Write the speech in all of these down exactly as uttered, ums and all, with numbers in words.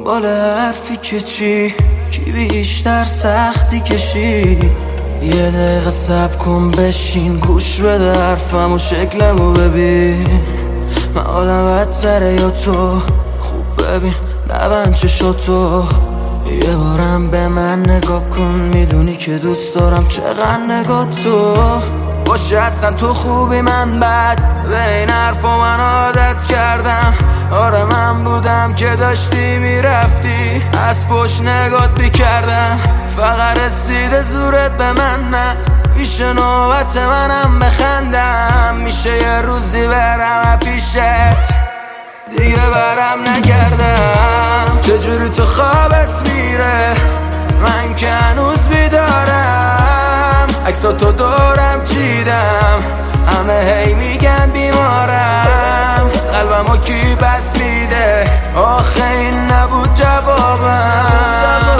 دنبال حرفی که چی کی بیشتر سختی کشی. یه دقیقه صبر کن بشین گوش بده حرفم و شکلمو ببین. من حالم بدتره یا تو؟ خوب ببین نبند چشاتو. یه بارم به من نگاه کن میدونی که دوست دارم چقدر نگاه تو باشه. اصلا تو خوبی من بد به این حرفا من عادت کردم. آره من بودم که داشتی میرفتی از پشت نگات میکردم. فقط رسیده زورت به من نه میشه نوبت منم بخندم. میشه یه روزی برم پیشت دیگه برم نگردم. چجوری تو خوابت میره من که هنوز بیدارم. عکساتو دورم چیدم همه هی میگن بیمارم. قلبمو کی بس میده آخه این نبود جوابم.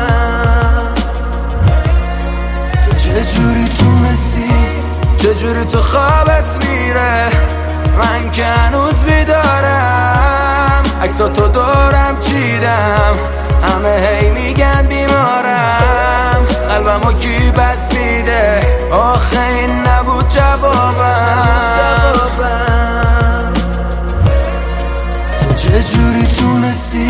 تو چجوری تونستی چجوری تو خوابت میره من که هنوز بیدارم. عکساتو دورم چیدم همه هی میگن بیمارم. قلبمو کی بس میده آخه این نبود جوابم. تو چجوری تونستی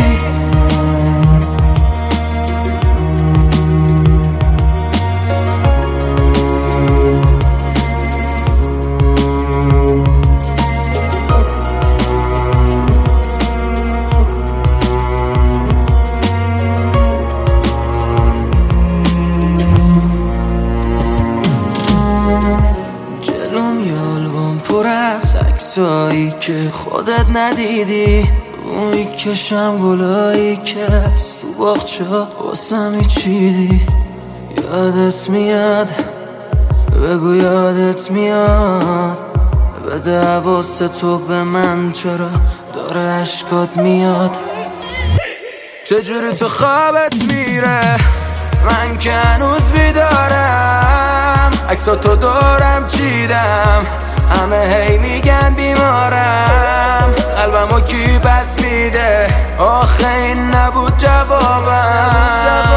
پر از عکسایی که خودت ندیدی. اونی کشم گلایی که از تو باغچه واسم چیدی. یادت میاد بگو یادت میاد بده حواس تو به من چرا داره عشقات میاد. چجوری تو خوابت میره من که هنوز بیدارم. عکساتو دورم چیدم همه هی میگن بیمارم. قلبمو کی پس میده آخه این نبود جوابم.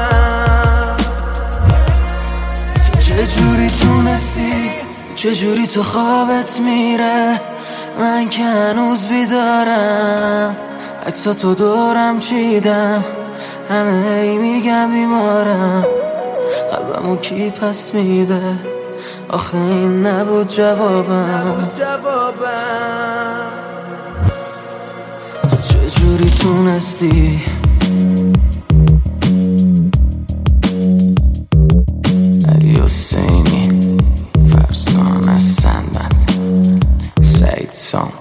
تو چجوری تونستی چجوری تو خوابت میره من که هنوز بیدارم. عکساتو دورم چیدم همه هی میگن بیمارم. قلبمو کی پس میده آخه این نبود جوابم. تو چجوری تونستی علی حسینی فرزانه سندبند سعید سام